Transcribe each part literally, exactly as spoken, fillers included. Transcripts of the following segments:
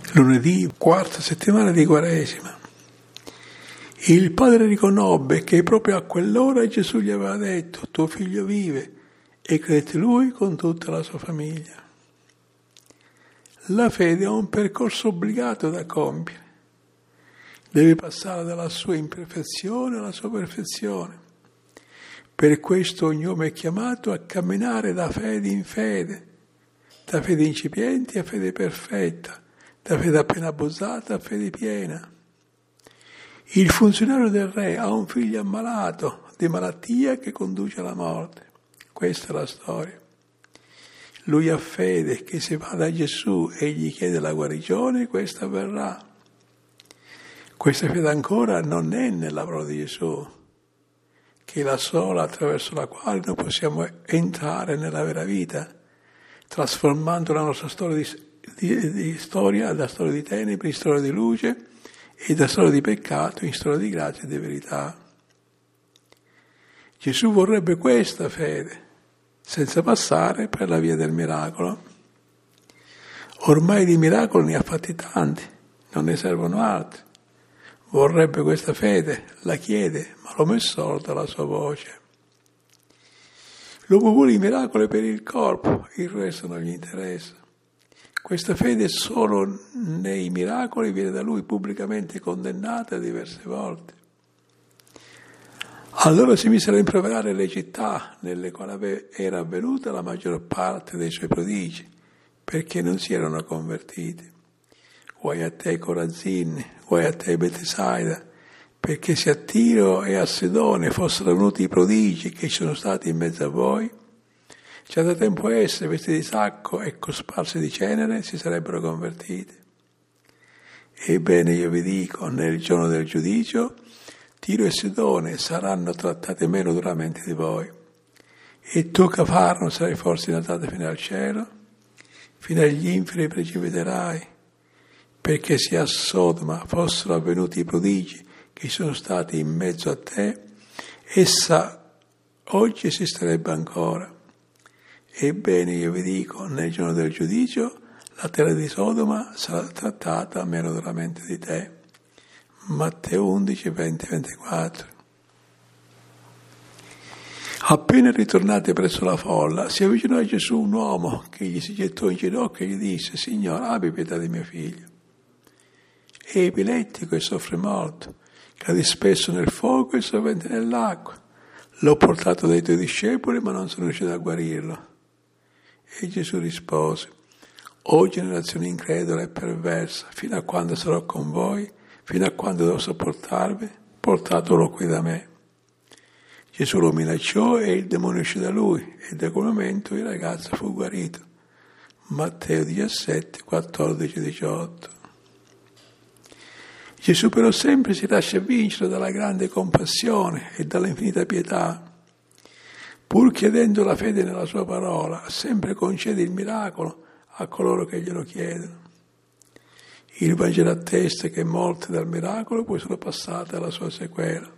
Lunedì, quarta settimana di Quaresima. Il padre riconobbe che proprio a quell'ora Gesù gli aveva detto: tuo figlio vive, e credette lui con tutta la sua famiglia. La fede è un percorso obbligato da compiere. Deve passare dalla sua imperfezione alla sua perfezione. Per questo ogni uomo è chiamato a camminare da fede in fede, da fede incipiente a fede perfetta, da fede appena abusata a fede piena. Il funzionario del re ha un figlio ammalato di malattia che conduce alla morte. Questa è la storia. Lui ha fede che se va da Gesù e gli chiede la guarigione, questa avverrà. Questa fede ancora non è nella parola di Gesù, che è la sola attraverso la quale noi possiamo entrare nella vera vita, trasformando la nostra storia di, di, di storia da storia di tenebre in storia di luce e da storia di peccato in storia di grazia e di verità. Gesù vorrebbe questa fede, senza passare per la via del miracolo. Ormai di miracoli ne ha fatti tanti, non ne servono altri. Vorrebbe questa fede, la chiede, ma l'uomo è sordo alla sua voce. L'uomo vuole i miracoli per il corpo, il resto non gli interessa. Questa fede solo nei miracoli viene da lui pubblicamente condannata diverse volte. Allora si misero a rimproverare le città nelle quali era avvenuta la maggior parte dei suoi prodigi, perché non si erano convertiti. Guai a te Corazin, guai a te Betsaida, perché se a Tiro e a Sidone fossero venuti i prodigi che ci sono stati in mezzo a voi, già da tempo esse, vestiti di sacco e cosparsi di cenere, si sarebbero convertiti. Ebbene io vi dico, nel giorno del giudizio, Tiro e Sidone saranno trattate meno duramente di voi. E tu, Cafarno, sarai forse innalzato fino al cielo? Fino agli inferi precipiterai? Perché se a Sodoma fossero avvenuti i prodigi che sono stati in mezzo a te, essa oggi esisterebbe ancora. Ebbene io vi dico, nel giorno del giudizio, la terra di Sodoma sarà trattata meno duramente di te. Matteo undici, venti, ventiquattro. Appena ritornati presso la folla, si avvicinò a Gesù un uomo che gli si gettò in ginocchio e gli disse: Signore, abbi pietà di mio figlio. È epilettico e soffre molto, cade spesso nel fuoco e sovente nell'acqua. L'ho portato dai tuoi discepoli, ma non sono riuscito a guarirlo. E Gesù rispose: O generazione incredula e perversa, fino a quando sarò con voi? Fino a quando devo sopportarvi? Portatelo qui da me. Gesù lo minacciò e il demonio uscì da lui, e da quel momento il ragazzo fu guarito. Matteo diciassette, quattordici, diciotto. Gesù però sempre si lascia vincere dalla grande compassione e dalla infinita pietà. Pur chiedendo la fede nella sua parola, sempre concede il miracolo a coloro che glielo chiedono. Il Vangelo attesta che molte dal miracolo poi sono passate alla sua sequela.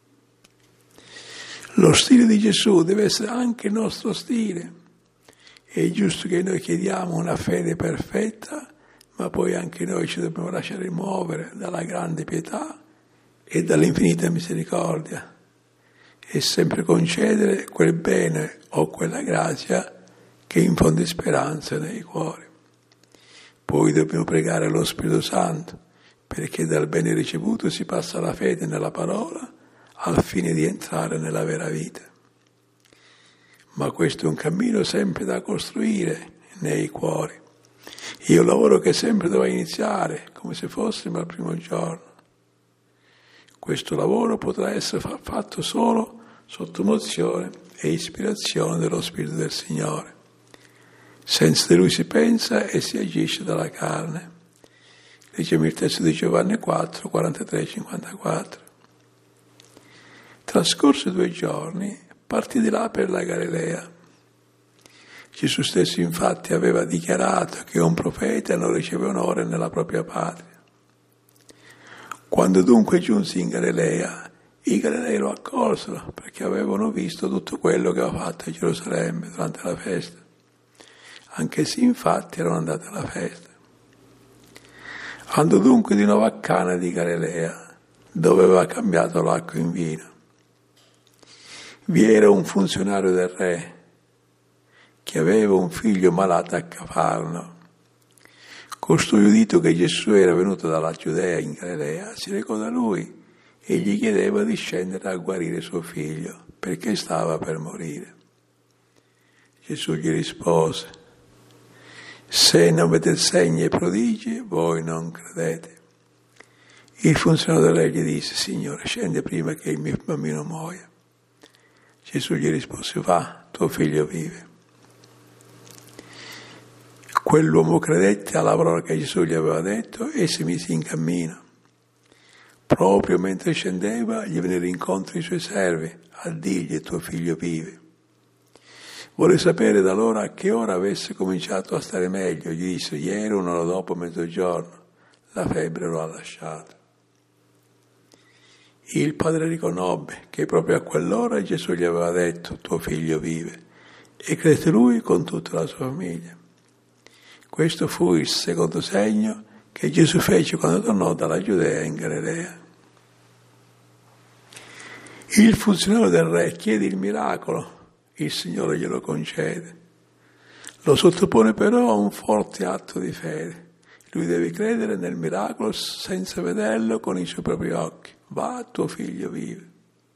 Lo stile di Gesù deve essere anche il nostro stile. È giusto che noi chiediamo una fede perfetta, ma poi anche noi ci dobbiamo lasciare muovere dalla grande pietà e dall'infinita misericordia e sempre concedere quel bene o quella grazia che infonde speranza nei cuori. Poi dobbiamo pregare lo Spirito Santo, perché dal bene ricevuto si passa alla fede nella parola al fine di entrare nella vera vita. Ma questo è un cammino sempre da costruire nei cuori. È un lavoro che sempre doveva iniziare, come se fossimo al primo giorno. Questo lavoro potrà essere fatto solo sotto mozione e ispirazione dello Spirito del Signore. Senza di Lui si pensa e si agisce dalla carne. Leggiamo il testo di Giovanni quattro, quarantatré, cinquantaquattro. Trascorsi due giorni, partì di là per la Galilea. Gesù stesso infatti aveva dichiarato che un profeta non riceve onore nella propria patria. Quando dunque giunse in Galilea, i Galilei lo accolsero perché avevano visto tutto quello che aveva fatto a Gerusalemme durante la festa. Anche se infatti erano andati alla festa. Andò dunque di nuovo a Cana di Galilea, dove aveva cambiato l'acqua in vino. Vi era un funzionario del re che aveva un figlio malato a Cafarno. Costui, udito che Gesù era venuto dalla Giudea in Galilea, si recò da lui e gli chiedeva di scendere a guarire suo figlio, perché stava per morire. Gesù gli rispose: se non vedete segni e prodigi, voi non credete. Il funzionario del re gli disse: Signore, scende prima che il mio bambino muoia. Gesù gli rispose: va, tuo figlio vive. Quell'uomo credette alla parola che Gesù gli aveva detto e si mise in cammino. Proprio mentre scendeva, gli vennero incontro i suoi servi a dirgli: tuo figlio vive. Vuole sapere da allora a che ora avesse cominciato a stare meglio. Gli disse: ieri, un'ora dopo mezzogiorno, la febbre lo ha lasciato. Il padre riconobbe che proprio a quell'ora Gesù gli aveva detto: tuo figlio vive, e credette lui con tutta la sua famiglia. Questo fu il secondo segno che Gesù fece quando tornò dalla Giudea in Galilea. Il funzionario del re chiede il miracolo, il Signore glielo concede. Lo sottopone però a un forte atto di fede. Lui deve credere nel miracolo senza vederlo con i suoi propri occhi. Va, tuo figlio vive.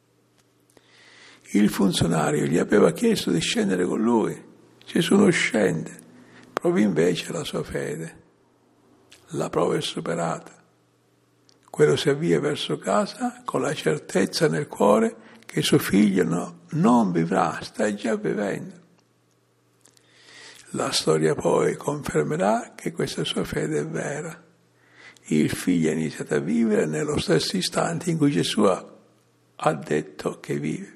Il funzionario gli aveva chiesto di scendere con lui. Gesù non scende, prova invece la sua fede. La prova è superata. Quello si avvia verso casa con la certezza nel cuore che suo figlio no, non vivrà, sta già vivendo. La storia poi confermerà che questa sua fede è vera. Il figlio ha iniziato a vivere nello stesso istante in cui Gesù ha detto che vive.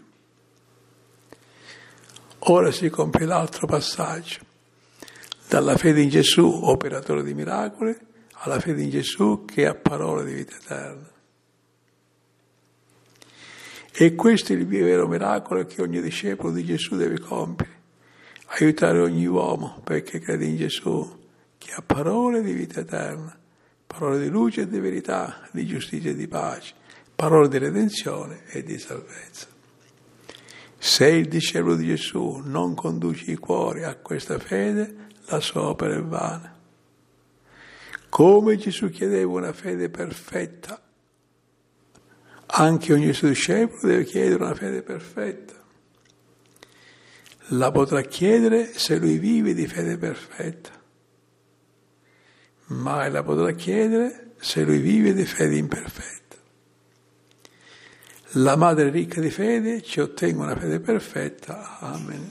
Ora si compie l'altro passaggio. Dalla fede in Gesù, operatore di miracoli, alla fede in Gesù che ha parole di vita eterna. E questo è il vero miracolo che ogni discepolo di Gesù deve compiere. Aiutare ogni uomo perché crede in Gesù, che ha parole di vita eterna, parole di luce e di verità, di giustizia e di pace, parole di redenzione e di salvezza. Se il discepolo di Gesù non conduce i cuori a questa fede, la sua opera è vana. Come Gesù chiedeva una fede perfetta, anche ogni suo discepolo deve chiedere una fede perfetta. La potrà chiedere se lui vive di fede perfetta, mai la potrà chiedere se lui vive di fede imperfetta. La madre ricca di fede ci ottenga una fede perfetta. Amen.